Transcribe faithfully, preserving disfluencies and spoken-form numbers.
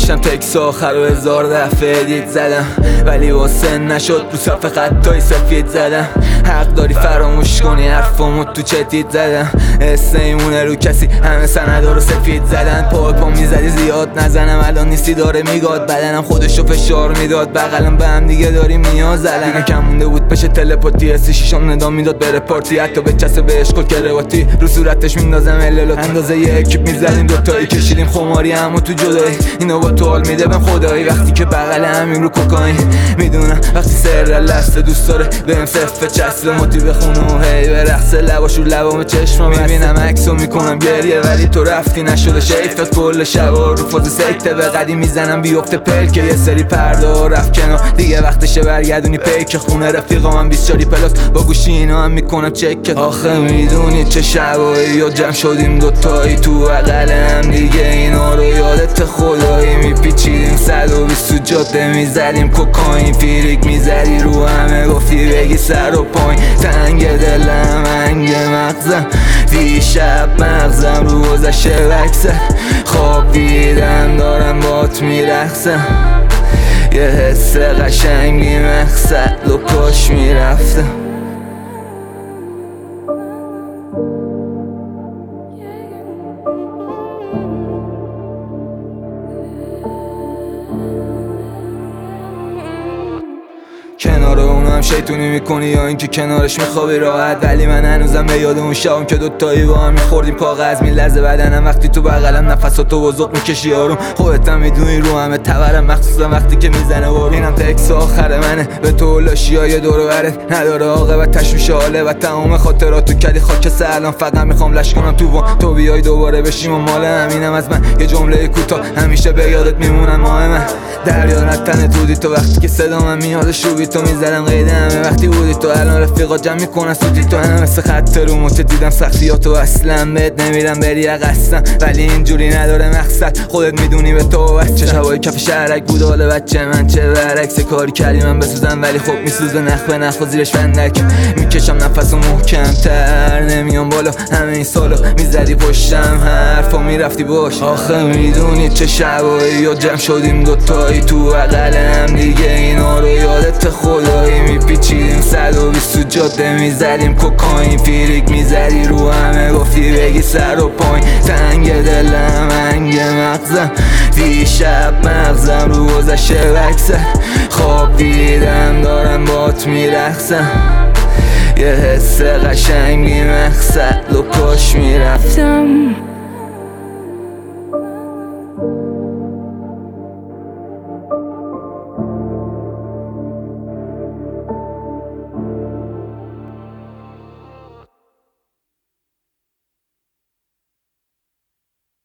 داشتم تکس آخر و هزار دفعه دید زدم، ولی واسه نشد رو صفحه خطای سفید زدم. حق داری فراموش کنی حرفامو تو چتید زدم، حسه ایمونه رو کسی همه سندا رو سفید زدن. پا پا میزدی زیاد نزنم، الان نیستی داره میگاد بدنم خودشو فشار میداد، بغلم به هم دیگه داریم نیاز زدن. دیگه کم مونده بود بشه تلپاتی، حسی شیشم ندام میداد بره پارتی، حتی به چسه به عشق و کرواتی رو صورتش میندازم الالات. اندازه یه اکیپ میزدیم دوتایی کشیدیم خماری اما تو جدایی، اینو با تو حال میده بهم خدایی. وقتی که بغل همیم رو کوکائین میدونم وقتی سر لسته دوست داره بهم صفه چسبه موتی بخونه و هی به رقص لباش رو لبام چشمم میبینم عکسو میکنم گریه، ولی تو رفتی نشده شیف از کل شبا رو فاز سکته به قدیم میزنم بیفته پلکه. یه سری پرده رفت کنار دیگه وقتشه برگردونی پیک خونه رفیقام هم بیست چاری پلاس با گوشی اینا هم میکنم چک. آخه میدونی چه شبایی یا جمع شدیم دوتایی تو بغل هم دیگه، اینا رو یادت خدایی میپیچیدیم صد و بیست تو جاده میزدیم کوکائین، فیریک میزدی رو همه گفتی بگی سر و پایین. تنگ دلم هنگ مغزم دیشب مغزم رو گذشته وکسه، خواب دیدم دارم بات میرخصم، یه حس قشنگی مقصد و کاش میرفتم. کنار اونم شیطونی میکنی یا اینکه کنارش میخوابی راحت، ولی من هنوزم به یاد اون شبم که دوتایی با هم میخوردیم کاغذ میلرزه بدنم وقتی تو بغلم نفساتو بزرگ میکشی آروم. خودتم میدونی رو همه تورم مخصوصا وقتی که میزنه بارون. اینم تکس آخر منه به تو لاشیای دور و برت نداره عاقبت تشویش حاله و تمام خاطراتو کردی خاک سرلان. فقط میخوام لش کنم تو وان تو بیای دوباره بشیم و مال همینم از من یه جمله کوتاه همیشه به یادت میمونم ماه من. دریا نتنه تودی تو وقتی که صدام میاد شوبی تو میزدم قیده همه وقتی بودی تو، الان رفیقا جمع میکنن سودی تو. هم مثل خط رو موت دیدم سختیاتو اصلا بهت نمیرم بری قصدم، ولی اینجوری نداره مقصد خودت میدونی به تو بچه. شبای کف شهرک بود حال بچه من چه برعکس کاری کردی من بسوزم، ولی خب میسوزه نخ به نخ و زیرش فندک میکشم نفس و محکم تر نمیام بالا همه این سالو میزدی پشتم حرفا میرفتی باش. آخه میدونی چه شبایی یا جمع شدیم دوتایی تو بغلم دیگه، اینا رو یادت خدایی میپیچیدیم صد و بیست تو جاده میزدیم کوکائین، فیریک میزدی رو همه گفتی بگی سر و پایین. تنگ دلم هنگ مغزم دیشب مغزم رو گذشته وکسه، خواب دیدم دارم بات میرخصم، یه حس قشنگی مقصد و کاش میرفتم.